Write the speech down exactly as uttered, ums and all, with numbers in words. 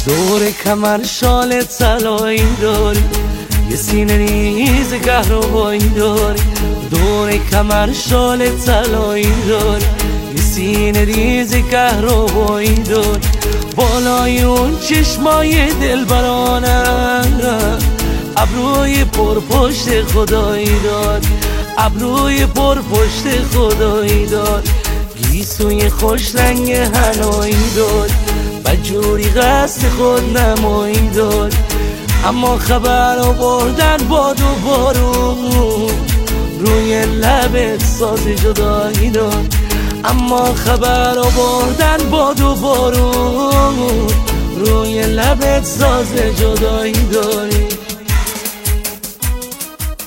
دور کمر شال طلایی داری، یه سینه ریز کهربایی داری. دور کمر شال طلایی داری، یه سینه ریز کهربایی داری. بالای اون چشمای دلبرانم ابروی پر پشت خدایی داری، ابروی پر پشت خدایی داری. گیسوی خوش رنگ هنایی داری، بدجوری قصد خود نمایی داری. اما خبر آوردن باد و بارون روی لبت ساز جدایی داری. اما خبر آوردن باد و بارون روی لبت ساز جدایی داری.